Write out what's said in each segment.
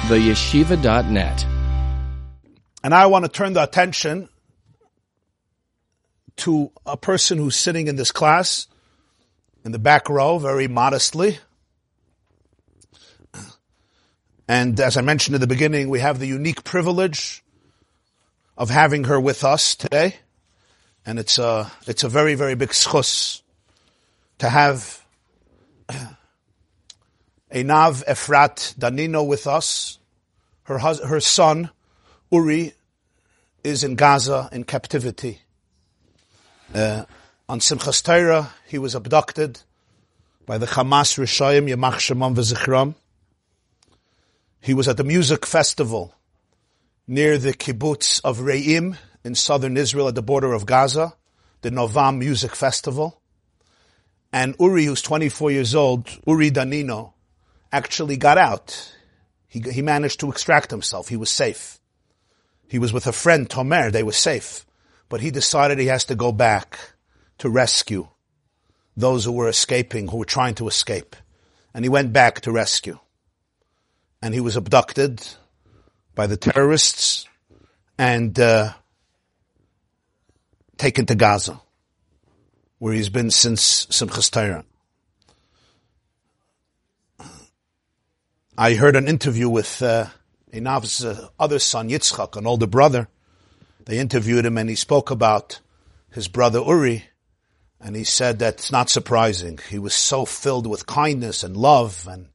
theyeshiva.net. And I want to turn the attention to a person who's sitting in this class in the back row very modestly. And as I mentioned in the beginning, we have the unique privilege of having her with us today. And it's a very, very big schus to have Einav Efrat Danino with us. Her son, Uri, is in Gaza in captivity. On Simchas Torah, he was abducted by the Hamas Rishayim, Yamach Shemam V'Zichram. He was at the music festival near the kibbutz of Re'im in southern Israel at the border of Gaza, the Novam Music Festival. And Uri, who's 24 years old, Uri Danino, actually got out. He managed to extract himself. He was safe. He was with a friend, Tomer. They were safe. But he decided he has to go back to rescue those who were escaping, who were trying to escape. And he went back to rescue. And he was abducted by the terrorists and taken to Gaza, where he's been since Simchas Torah. I heard an interview with Einav's other son, Yitzchak, an older brother. They interviewed him and he spoke about his brother Uri, and he said that it's not surprising. He was so filled with kindness and love and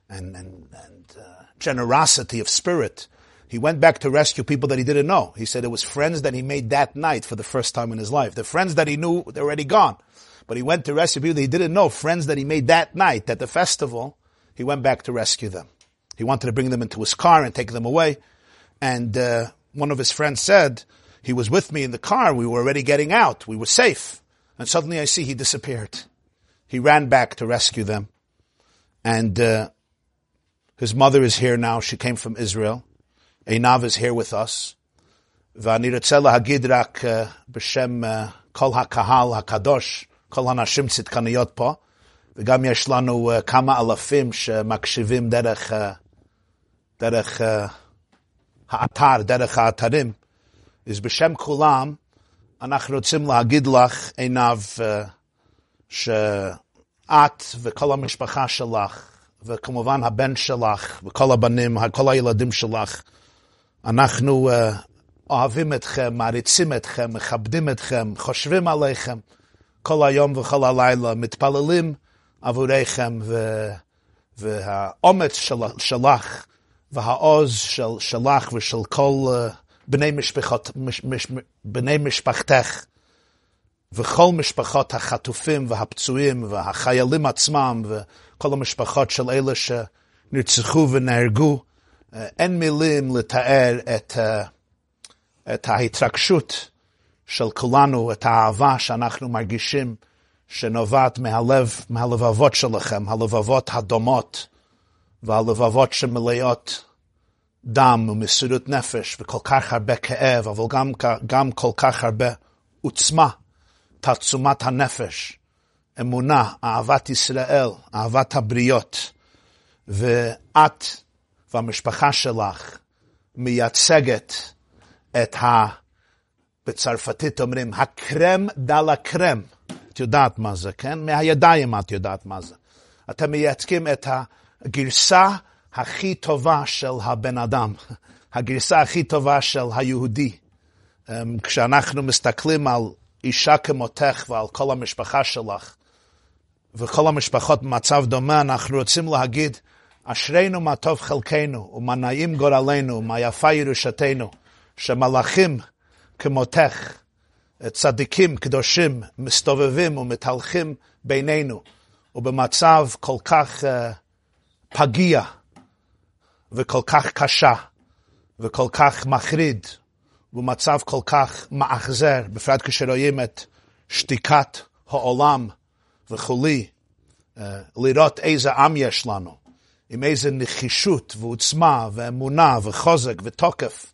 generosity of spirit. He went back to rescue people that he didn't know. He said it was friends that he made that night for the first time in his life. The friends that he knew, they're already gone. But he went to rescue people that he didn't know, friends that he made that night at the festival. He went back to rescue them. He wanted to bring them into his car and take them away. And one of his friends said, he was with me in the car. We were already getting out. We were safe. And suddenly I see he disappeared. He ran back to rescue them. And his mother is here now. She came from Israel. Einav is here with us. ואני רוצה להגיד רק בשם כל הקהל הקדוש, כל הנשים צדקניות פה, וגם יש לנו כמה אלפים שמקשיבים דרך האתר, דרך האתרים. אז בשם כולם, אנחנו רוצים להגיד לך, עינב, שאת וכל המשפחה שלך, וכמובן הבן שלך, וכל הבנים, כל הילדים שלך, אנחנו אוהבים אתכם, מעריצים אתכם, מכבדים אתכם, חושבים עליכם, כל היום וכל הלילה, מתפללים עבוריכם, והאומץ שלך, והעוז שלך ושל כל בני משפחתך, וכל משפחות החטופים והפצועים והחיילים עצמם, וכל המשפחות של אלה שנרצחו ונהרגו, אין מילים לתאר את ההתרגשות של כולנו, את האהבה שאנחנו מרגישים שנובעת מהלבבות שלכם, הלבבות הדומות, והלבבות שמלאות דם ומסירות נפש, וכל כך הרבה כאב, אבל גם כל כך הרבה עוצמה, תעצומת הנפש, אמונה, אהבת ישראל, אהבת הבריות, ואת והמשפחה שלך מייצגת את בצרפתית אומרים, הקרם דל הקרם. את יודעת מה זה, כן? מהידיים את יודעת מה זה. אתם מייצגים את הגרסה הכי טובה של הבן אדם, הגרסה הכי טובה של היהודי. כשאנחנו מסתכלים על אישה כמותך ועל כל המשפחה שלך, וכל המשפחות במצב דומה, אנחנו רוצים להגיד, אשרינו מה טוב חלקנו, ומה נעים גורלנו, ומה יפה ירושתנו, שמלאכים כמותך, צדיקים קדושים, מסתובבים ומתהלכים בינינו, ובמצב כל כך פגיע, וכל כך קשה, וכל כך מחריד, ובמצב כל כך מאכזר, בפרט כשרואים את שתיקת העולם וכולי, לראות איזה עם יש לנו, עם איזה נחישות ועוצמה ואמונה וחוזק ותוקף,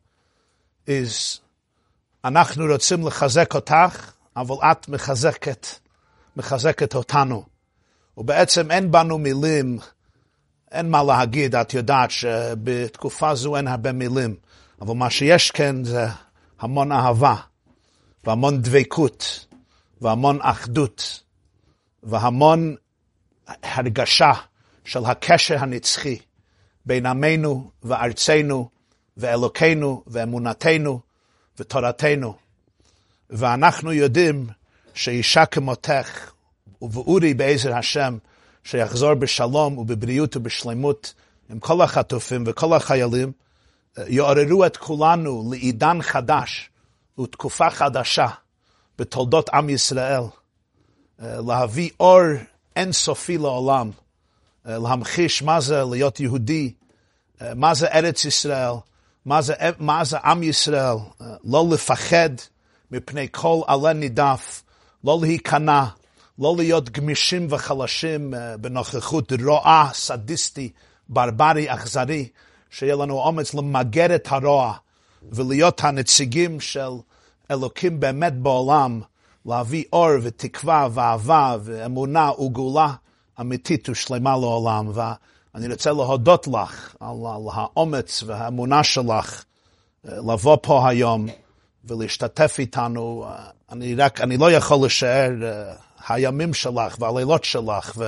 אנחנו רוצים לחזק אותך, אבל את מחזקת אותנו. ובעצם אין בנו מילים אין מה להגיד, את יודעת שבתקופה זו אין הרבה מילים, אבל מה שיש כן זה המון אהבה, והמון דבקות, והמון אחדות, והמון הרגשה של הקשר הנצחי בין עמנו וארצנו ואלוקינו ואמונתנו ותורתנו. ואנחנו יודעים שאישה כמותך ובאורי בעזר השם שיחזור בשלום ובבריאות ובשלמות עם כל החטופים וכל החיילים, יעוררו את כולנו לעידן חדש ותקופה חדשה בתולדות עם ישראל, להביא אור אינסופי לעולם, להמחיש מה זה להיות יהודי, מה זה ארץ ישראל, מה זה עם ישראל, לא לפחד מפני כל עלה נידף, לא להיכנע, לא להיות גמישים וחלשים בנוכחות רוע, סדיסטי, ברברי, אכזרי, שיהיה לנו אומץ למגר את הרוע ולהיות הנציגים של אלוקים באמת בעולם, להביא אור ותקווה ואהבה ואמונה וגאולה אמיתית ושלמה לעולם. ואני רוצה להודות לך על האומץ והאמונה שלך לבוא פה היום ולהשתתף איתנו. אני לא יכול לשער הימים שלך והלילות שלך,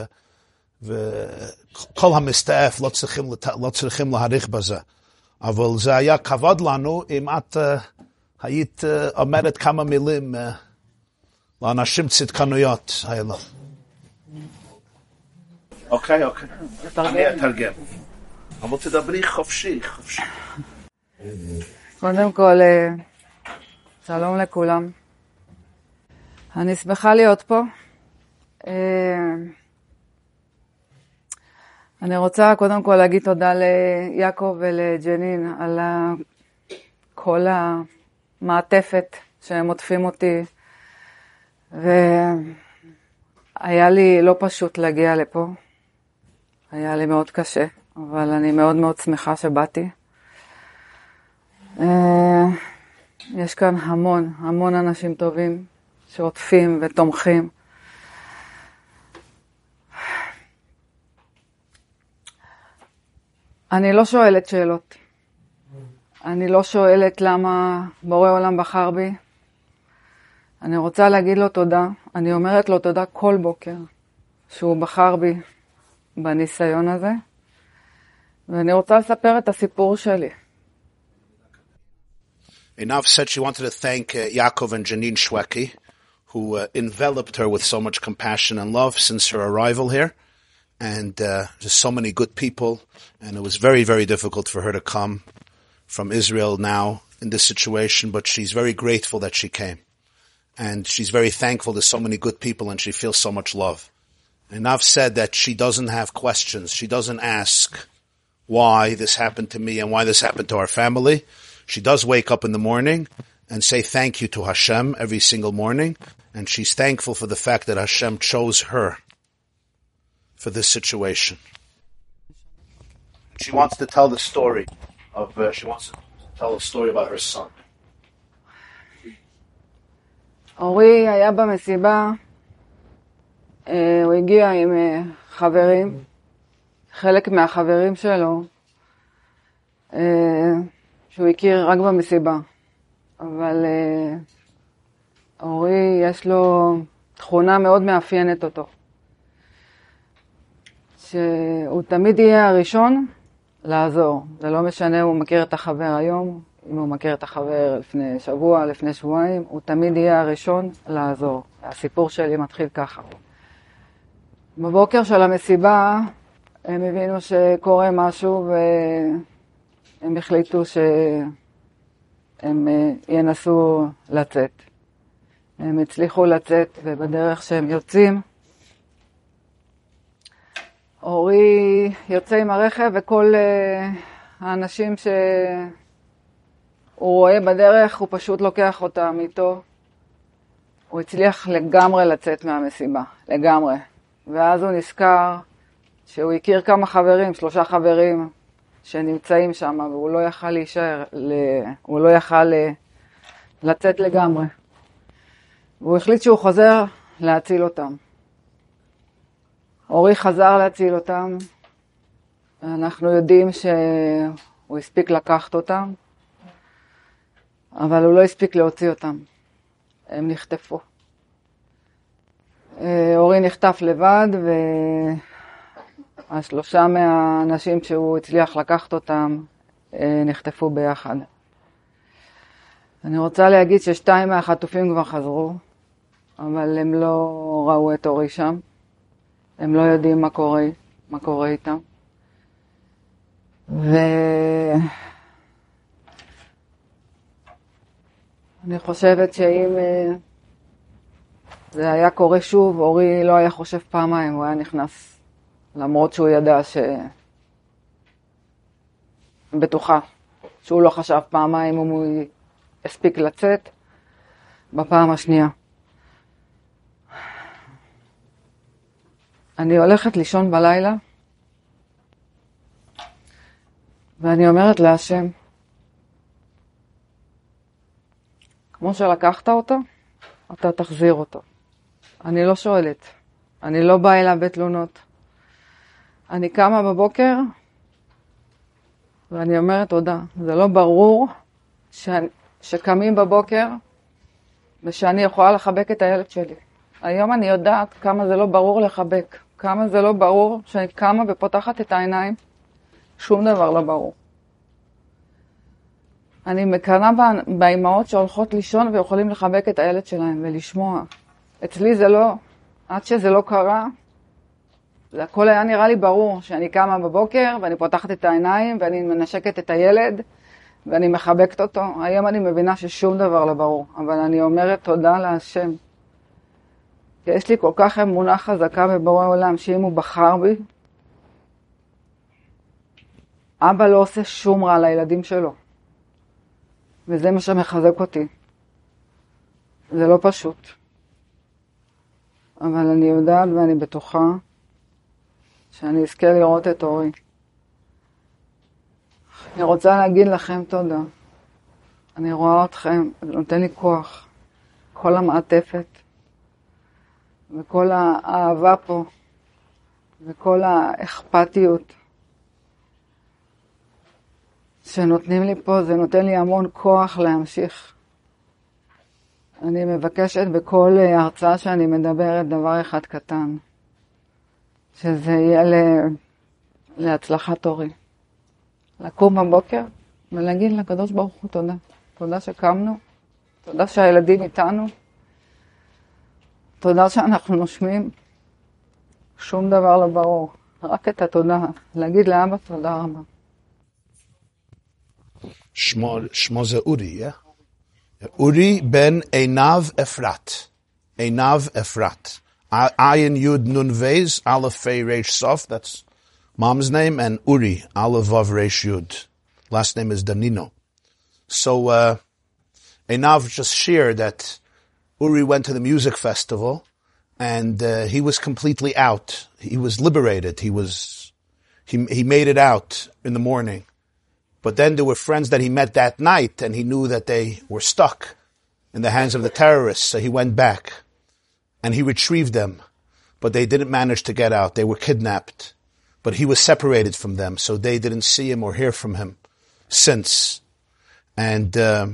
וכל המסתעף לא צריכים להעריך בזה. אבל זה היה כבוד לנו אם את היית אומרת כמה מילים לאנשים צדקנויות האלה. אוקיי. אני אתרגם. אבל תדברי חופשי. קודם כל, שלום לכולם. אני שמחה להיות פה. אני רוצה קודם כל להגיד תודה ליעקב ולג'נין על כל המעטפת שהם עוטפים אותי, והיה לי לא פשוט להגיע לפה. היה לי מאוד קשה, אבל אני מאוד מאוד שמחה שבאתי. יש כאן המון אנשים טובים שעוטפים ותומכים. אני לא שואלת שאלות. אני לא שואלת למה בורא עולם בחר בי. אני רוצה להגיד לו תודה. אני אומרת לו תודה כל בוקר שהוא בחר בי בניסיון הזה. ואני רוצה לספר את הסיפור שלי. Einav said she wanted to thank Yaakov and Janine Shweki, who enveloped her with so much compassion and love since her arrival here. And just so many good people. And it was very, very difficult for her to come from Israel now in this situation, but she's very grateful that she came. And she's very thankful to so many good people, and she feels so much love. And I've said that she doesn't have questions. She doesn't ask why this happened to me and why this happened to our family. She does wake up in the morning and say thank you to Hashem every single morning. And she's thankful for the fact that Hashem chose her for this situation. She wants to tell the story of, she wants to tell a story about her son. אורי היה במסיבה, הוא הגיע עם חברים, חלק מהחברים שלו, שהוא הכיר רק במסיבה. אבל אורי יש לו תכונה מאוד מאפיינת אותו. שהוא תמיד יהיה הראשון לעזור. זה לא משנה, הוא מכיר את החבר היום, אם הוא מכיר את החבר לפני שבוע, לפני שבועיים, הוא תמיד יהיה הראשון לעזור. הסיפור שלי מתחיל ככה. בבוקר של המסיבה הם הבינו שקורה משהו והם החליטו שהם ינסו לצאת. הם הצליחו לצאת ובדרך שהם יוצאים, אורי יוצא עם הרכב וכל האנשים שהוא רואה בדרך, הוא פשוט לוקח אותם איתו. הוא הצליח לגמרי לצאת מהמסיבה, לגמרי. ואז הוא נזכר שהוא הכיר כמה חברים, 3 חברים שנמצאים שם, והוא לא יכל להישאר, הוא לא יכל לצאת לגמרי. והוא החליט שהוא חוזר להציל אותם. אורי חזר להציל אותם, אנחנו יודעים שהוא הספיק לקחת אותם, אבל הוא לא הספיק להוציא אותם. הם נחטפו. אורי נחטף לבד, והשלושה מהאנשים שהוא הצליח לקחת אותם נחטפו ביחד. אני רוצה להגיד ששתיים מהחטופים כבר חזרו, אבל הם לא ראו את אורי שם. הם לא יודעים מה קורה איתם. ואני חושבת שאם זה היה קורה שוב, אורי לא היה חושב פעמיים, הוא היה נכנס, למרות שהוא ידע בטוחה שהוא לא חשב פעמיים אם הוא הספיק לצאת בפעם השנייה. אני הולכת לישון בלילה, ואני אומרת להשם, כמו שלקחת אותו, אתה תחזיר אותו. אני לא שואלת, אני לא באה אליו בתלונות. אני קמה בבוקר, ואני אומרת תודה. זה לא ברור שקמים בבוקר, ושאני יכולה לחבק את הילד שלי. היום אני יודעת כמה זה לא ברור לחבק, כמה זה לא ברור שאני קמה ופותחת את העיניים, שום דבר לא ברור. אני מקנה באימהות שהולכות לישון ויכולים לחבק את הילד שלהם ולשמוע. אצלי זה לא, עד שזה לא קרה, זה הכל היה נראה לי ברור שאני קמה בבוקר ואני פותחת את העיניים ואני מנשקת את הילד ואני מחבקת אותו. היום אני מבינה ששום דבר לא ברור, אבל אני אומרת תודה להשם. כי יש לי כל כך אמונה חזקה בבורא עולם שאם הוא בחר בי, אבא לא עושה שום רע לילדים שלו. וזה מה שמחזק אותי. זה לא פשוט. אבל אני יודעת ואני בטוחה שאני אזכה לראות את אורי. אני רוצה להגיד לכם תודה. אני רואה אתכם, זה נותן לי כוח. כל המעטפת, וכל האהבה פה, וכל האכפתיות שנותנים לי פה, זה נותן לי המון כוח להמשיך. אני מבקשת בכל הרצאה שאני מדברת דבר אחד קטן, שזה יהיה להצלחת אורי. לקום בבוקר ולהגיד לקדוש ברוך הוא תודה. תודה שקמנו, תודה שהילדים איתנו, תודה שאנחנו נושמים. שום דבר לא ברור, רק את התודה. להגיד לאבא תודה רבה. שמו זה אורי, אורי בן עינב אפרת. עינב אפרת. Ayin Yud Nun Vez, Aleph Fei Reish Sof, that's mom's name, and Uri, Aleph Vav Reish Yud. Last name is Danino. So, Einav just shared that Uri went to the music festival, and he was completely out. He was liberated. He made it out in the morning. But then there were friends that he met that night, and he knew that they were stuck in the hands of the terrorists, so he went back. And he retrieved them, but they didn't manage to get out. They were kidnapped, but he was separated from them, so they didn't see him or hear from him since. And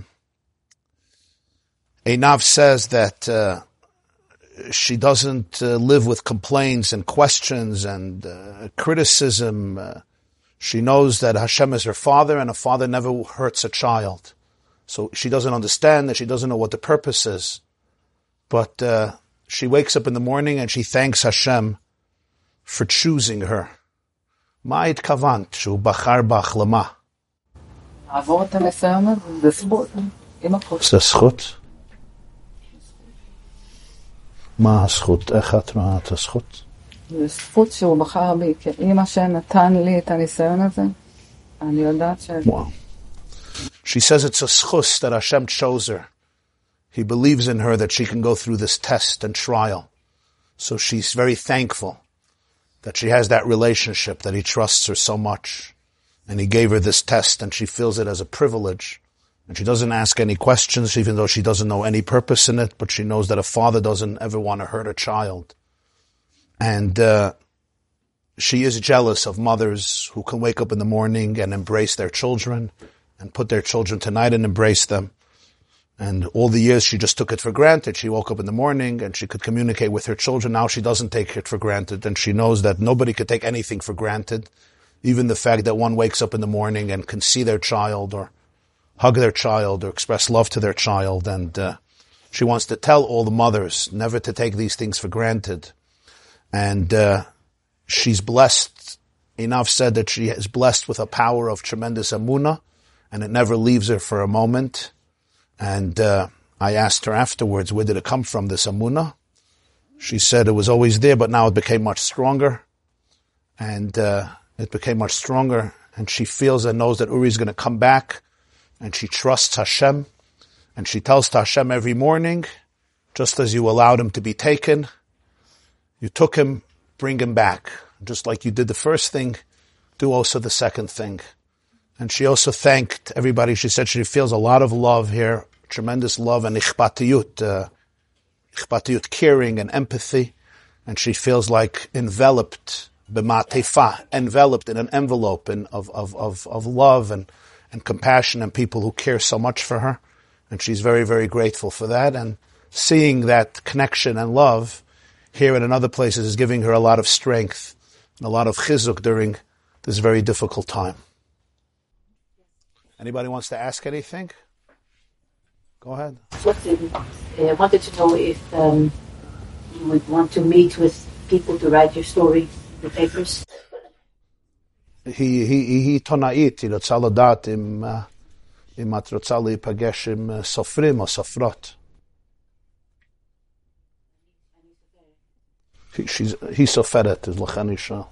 Einav says that she doesn't live with complaints and questions and criticism. She knows that Hashem is her father, and a father never hurts a child. So she doesn't understand that, she doesn't know what the purpose is. But she wakes up in the morning and she thanks Hashem for choosing her. מה התכוונת שהוא בחר בך למה? לעבור את הניסיון הזה, זה זכות. זה זכות? מה הזכות? איך את רואה את הזכות? זה זכות שהוא בחר בי, כי אם השם נתן לי את הניסיון הזה, אני יודעת ש... Wow. She says it's a zchus that Hashem chose her. He believes in her that she can go through this test and trial. So she's very thankful that she has that relationship, that he trusts her so much. And he gave her this test, and she feels it as a privilege. And she doesn't ask any questions, even though she doesn't know any purpose in it, but she knows that a father doesn't ever want to hurt a child. And she is jealous of mothers who can wake up in the morning and embrace their children and put their children to night and embrace them. And all the years she just took it for granted. She woke up in the morning and she could communicate with her children. Now she doesn't take it for granted, and she knows that nobody could take anything for granted. Even the fact that one wakes up in the morning and can see their child or hug their child or express love to their child. And she wants to tell all the mothers never to take these things for granted. And she's blessed. Einav said that she is blessed with a power of tremendous emunah, and it never leaves her for a moment. And I asked her afterwards, where did it come from, this emunah? She said it was always there, but now it became much stronger. And it became much stronger. And she feels and knows that Uri is going to come back. And she trusts Hashem. And she tells to Hashem every morning, just as you allowed him to be taken, you took him, bring him back. Just like you did the first thing, do also the second thing. And she also thanked everybody. She said she feels a lot of love here, tremendous love and ichpatiyut, caring and empathy. And she feels like enveloped, b'ma'tefa, enveloped in an envelope of love and compassion and people who care so much for her. And she's very, very grateful for that. And seeing that connection and love here and in other places is giving her a lot of strength and a lot of chizuk during this very difficult time. Anybody wants to ask anything? Go ahead. I wanted to know if you would want to meet with people to write your story, the papers. היא עיתונאית, היא רוצה לדעת אם את רוצה להיפגש עם סופרים או סופרות. היא סופרת, אז לכן היא שואל.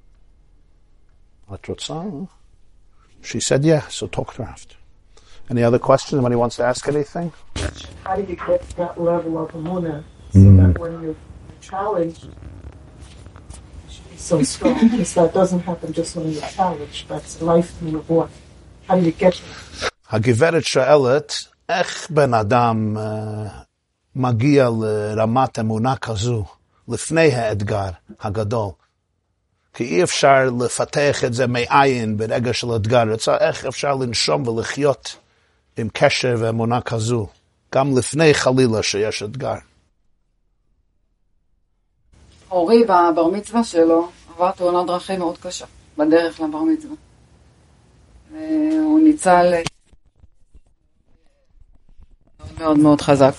את רוצה? She said, yeah, so talk to her after. Any other questions? Anybody wants to ask anything? How do you get that level of emunah so that when you're challenged, you should be so strong? Because that doesn't happen just when you're challenged. That's life in the war. How do you get there? הגברת שואלת, איך בן אדם מגיע לרמת אמונה כזו לפני האתגר הגדול? כי אי אפשר לפתח את זה מאין ברגע של אתגר. איך אפשר לנשום ולחיות עם קשר ואמונה כזו, גם לפני חלילה שיש אתגר. אורי בבר מצווה שלו עבר תאונת דרכים מאוד קשה בדרך לבר מצווה. הוא ניצל מאוד מאוד חזק.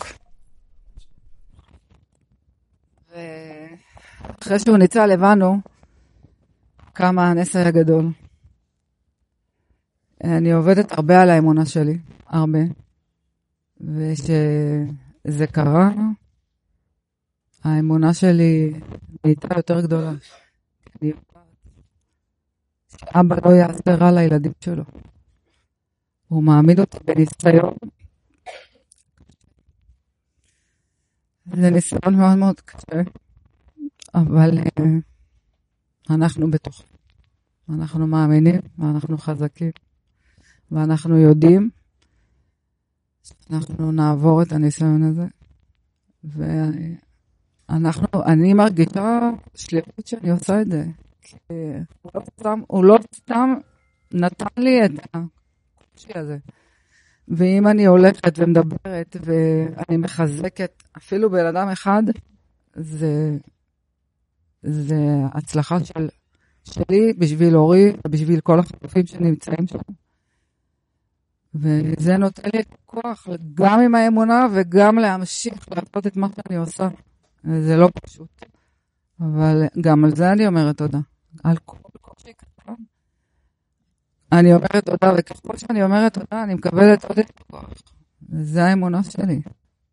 ואחרי שהוא ניצל הבנו כמה הנס היה גדול. אני עובדת הרבה על האמונה שלי, הרבה. ושזה קרה, האמונה שלי הייתה יותר גדולה. אבא לא יעשה רע לילדים שלו. הוא מעמיד אותי בניסיון. זה ניסיון מאוד מאוד קשה. אבל אנחנו בתוך. אנחנו מאמינים, ואנחנו חזקים. ואנחנו יודעים שאנחנו נעבור את הניסיון הזה. אני מרגישה שליחות שאני עושה את זה. כי הוא לא סתם נתן לי את הקושי הזה. ואם אני הולכת ומדברת ואני מחזקת אפילו בן אדם אחד, זה הצלחה שלי בשביל אורי ובשביל כל החטופים שנמצאים שם. וזה נותן לי כוח גם עם האמונה וגם להמשיך לעשות את מה שאני עושה. זה לא פשוט. אבל גם על זה אני אומרת תודה. על כל קושי קטן. אני אומרת תודה, וככל שאני אומרת תודה, אני מקבלת עוד את הכוח. זה האמונה שלי.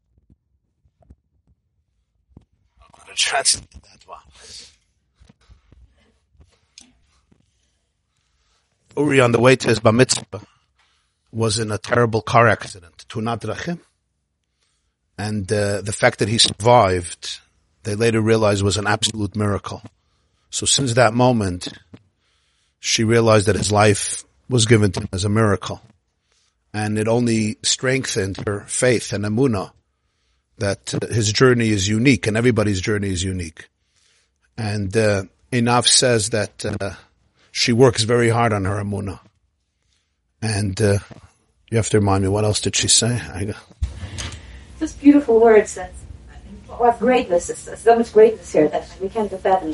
Uri, on the way to his bar mitzvah, was in a terrible car accident, Tunat Drachim. And the fact that he survived, they later realized was an absolute miracle. So since that moment, she realized that his life was given to him as a miracle. And it only strengthened her faith and emunah that his journey is unique and everybody's journey is unique. And Einav says that she works very hard on her emunah. And you have to remind me, what else did she say? Just beautiful words. What greatness is this? So much greatness here that we can't fathom.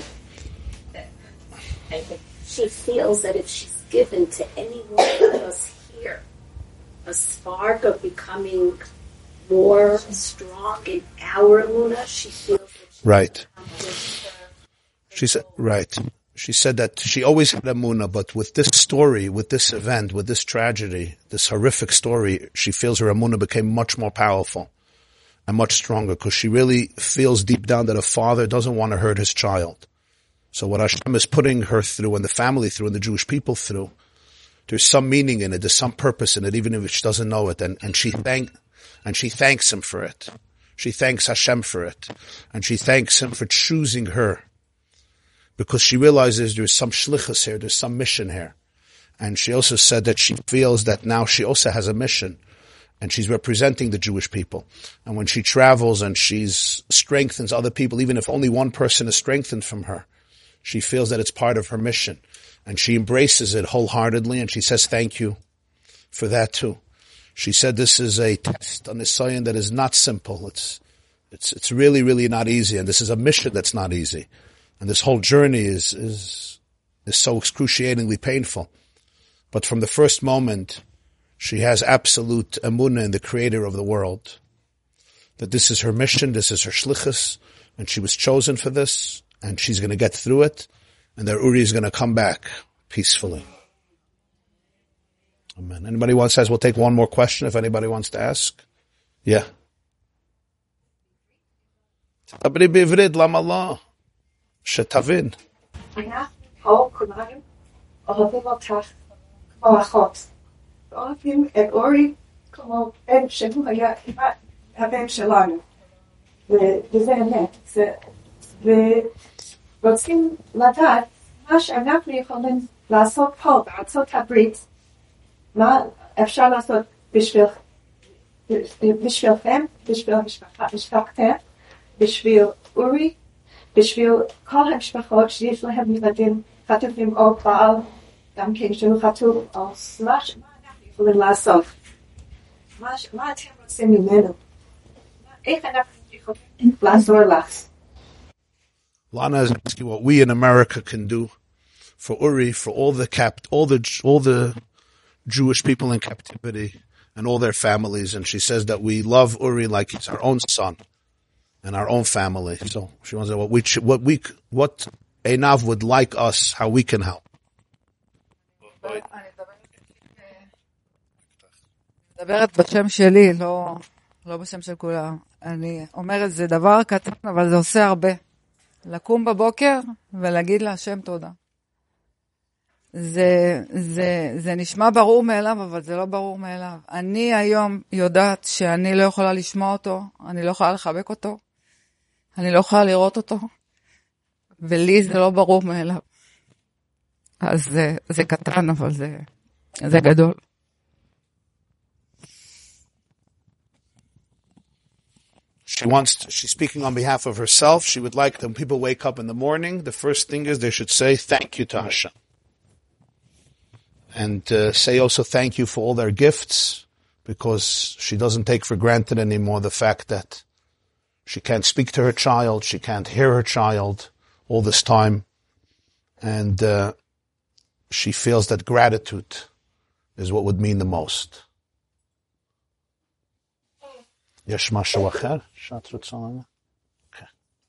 She feels that if she's given to any one of us here a spark of becoming more strong in our emunah, she feels that she right. She said, right. She said that she always had emunah, but with this story, with this event, with this tragedy, this horrific story, she feels her emunah became much more powerful and much stronger, because she really feels deep down that a father doesn't want to hurt his child. So what Hashem is putting her through, and the family through, and the Jewish people through, there's some meaning in it, there's some purpose in it, even if she doesn't know it, and she thanks him for it. She thanks Hashem for it. And she thanks him for choosing her. Because she realizes there's some shlichus here, there's some mission here. And she also said that she feels that now she also has a mission. And she's representing the Jewish people. And when she travels and she strengthens other people, even if only one person is strengthened from her, she feels that it's part of her mission. And she embraces it wholeheartedly, and she says thank you for that too. She said this is a test on Nisayan that is not simple. It's really, really not easy. And this is a mission that's not easy. And this whole journey is so excruciatingly painful. But from the first moment, she has absolute emunah in the creator of the world. That this is her mission, this is her shlichus, and she was chosen for this, and she's going to get through it, and that Uri is going to come back peacefully. Amen. Anybody says we'll take one more question if anybody wants to ask? Yeah. תדברי בעברית, למה לא? שתבין. אנחנו פה כולנו אוהבים אותך כמו אחות. אוהבים את אורי כמו בן שהוא היה כמעט הבן שלנו. וזה אמת. ורוצים לדעת מה שאנחנו יכולים לעשות פה בארצות הברית. מה אפשר לעשות בשבילכם, בשביל משפחתם, בשביל אורי, בשביל כל המשפחות שיש להם ילדים חטופים או בעל, גם כן שהוא חטוף, או מה אנחנו יכולים לעשות? מה אתם רוצים ממנו? איך אנחנו יכולים לעזור לך? Lana is asking what we in America can do for Uri, for all the Jewish people in captivity and all their families. And she says that we love Uri like he's our own son and our own family. So she wants to know what Einav would like us, how we can help. מדברת בשם שלי, לא בשם של כולם. אני אומרת, זה דבר קטן, אבל זה עושה הרבה. לקום בבוקר ולהגיד להשם תודה. זה נשמע ברור מאליו, אבל זה לא ברור מאליו. אני היום יודעת שאני לא יכולה לשמוע אותו, אני לא יכולה לחבק אותו, אני לא יכולה לראות אותו, ולי זה לא ברור מאליו. אז זה קטן, אבל זה גדול. She's speaking on behalf of herself. She would like that when people wake up in the morning, the first thing is they should say thank you to Hashem. And say also thank you for all their gifts, because she doesn't take for granted anymore the fact that she can't speak to her child, she can't hear her child all this time. And she feels that gratitude is what would mean the most. יש משהו אחר שאת רוצה לומר? Okay.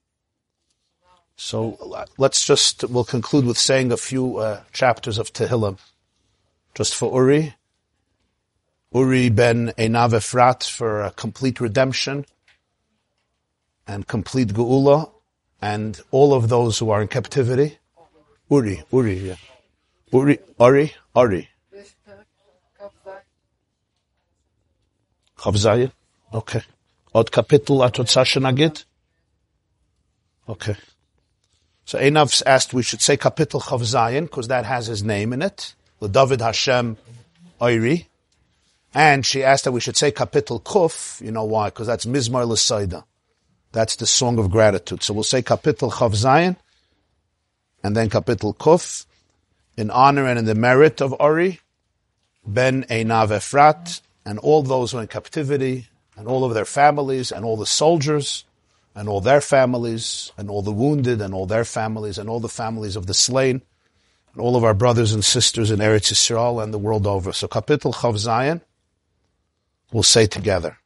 So we'll conclude with saying a few chapters of Tehillim. Just for Uri ben Einav Efrat, for a complete redemption and complete Geula, and all of those who are in captivity. Uri, yeah. Uri. Chav Zayin? Okay. Od kapitel at רוצה שנגיד? Okay. So Einav's asked we should say kapitel Chav Zayin, because that has his name in it. David Hashem Oiri. And she asked that we should say Kapitel Kuf. You know why? Because that's Mizmar L'Saida. That's the song of gratitude. So we'll say Kapitel Chav Zayin. And then Kapitel Kuf, in honor and in the merit of Ori, Ben Einav Efrat, and all those who are in captivity, and all of their families, and all the soldiers, and all their families, and all the wounded, and all their families, and all the families of the slain, and all of our brothers and sisters in Eretz Yisrael and the world over. So Kapitel Chav Zayin, we'll say together.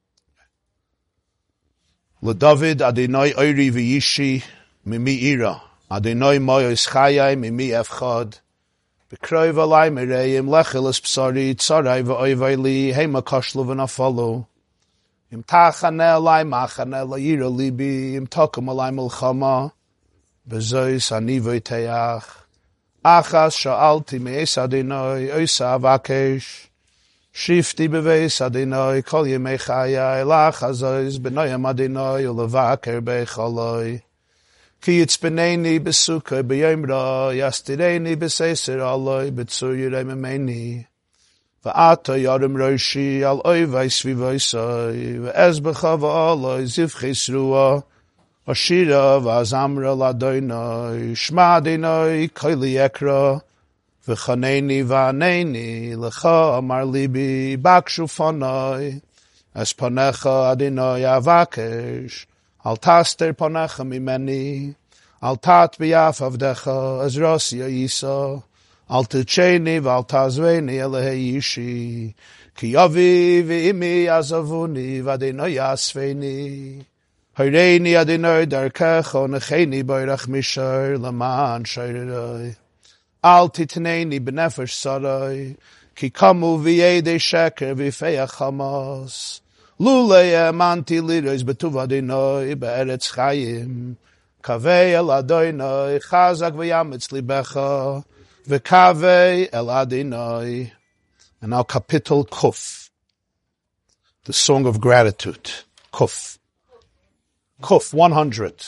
LeDavid Adonai Oiri V'yishi Mimi Ira, Adonai Moyos Chayai Mimi Efchad, B'kroiv Alai Mereim Lecheles Psari Tzarai V'oivai Li Heima Koshlu V'nafalo, Im Tachane Alai Machane La'ira Libi, Im Tokum Alai Melchama, B'zois Anivoi Teach, Achas Sha'alti Me'es Adonai Oisa Avakesh, Shifti Beveis Adonai Kol Yemei Chayai Lach Azois B'noyam Adonai Ulevaker Beichaloi, Ki Yitzbeneni B'sukkah B'yomra Yastireni B'seiser Aloi B'tzur Yirei Memeni, V'ata Yarim Roshi Al Oivai Svivoisai V'ez B'chava Aloi Zivchei Sruah Ashira V'azamra L'Adonai Shma Adonai Koili Ekra V'chaneni v'aneni lecha amar libi bakshu fanai es panecha Adonai avakesh al taster panecha mimeni al tat b'yaf avdecha es rosi yisa al tucheni v'al tazveni elehei yishi ki yavi v'imi azavuni v'Adonai yasveni hareini Adonai darkecha necheni b'orach mishar laman shayrai Al titneni b'nefesh sarai, ki kamu v'yedei sheker v'feach Hamas. Lulei emanti liros b'tuv Adonai be'eretz chayim. Kavei el Adonai chazak v'yametz libecha, v'kavei el Adonai. And now Kapitel Kuf, the song of gratitude. Kuf. Kuf, 100.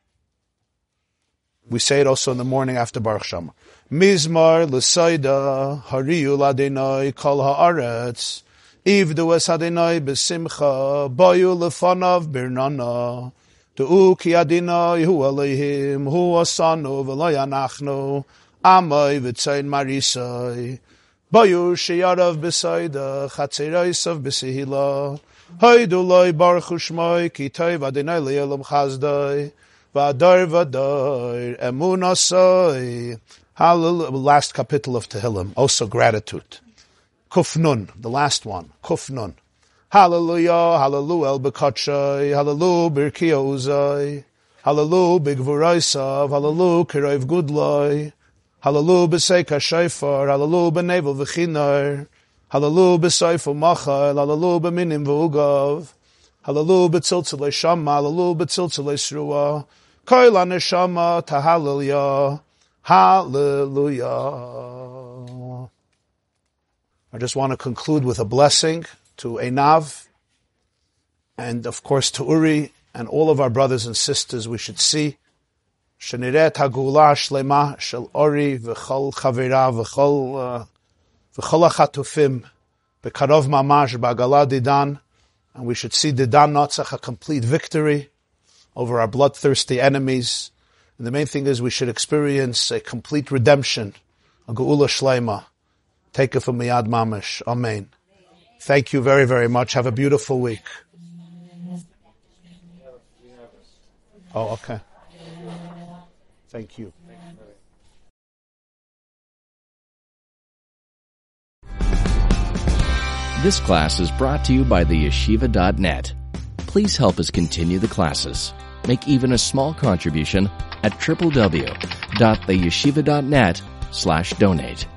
We say it also in the morning after Baruch Shama. Mizmar l'soida hariyu l'Adonai kol haaretz ivdu es Adonai b'simcha boyu lefanav birnana du'u ki Adonai hu Elohim hu asanu v'lo yanachnu amai v'tzayin marisai boyu sheyarav b'soida chatzeroisav b'sehila hoidu loi baruch shmoi ki toiv Adonai le'olam chazdai v'adar v'adar emunasai. Hallelujah. Last Kapitel of Tehillim, also gratitude. Kuf Nun, the last one. Kuf Nun. Hallelujah, hallelujah el b'kotshai, hallelujah birkiya uzai, hallelujah b'gvuraisav, hallelujah kiroiv gudlai, hallelujah b'seika shofar, hallelujah b'nevel v'chinar, hallelujah b'soifo machal, hallelujah b'minim v'ugav, hallelujah b'tziltzilei shama, hallelujah b'tziltzilei sruah, koil haneshama tahallelujah. Hallelujah. I just want to conclude with a blessing to Einav and of course to Uri and all of our brothers and sisters. We should see Sheniret Hagula Shlema Shel Ori V'chol Chavira V'chol HaChatufim B'karov Mamash B'Agala Didan, and we should see Didan Natzach, a complete victory over our bloodthirsty enemies. And the main thing is we should experience a complete redemption, a Geula Shleima. Take it from Miyad Mamash. Amen. Thank you very, very much. Have a beautiful week. Oh, okay. Thank you. This class is brought to you by theyeshiva.net. Please help us continue the classes. Make even a small contribution at www.theyeshiva.net/donate.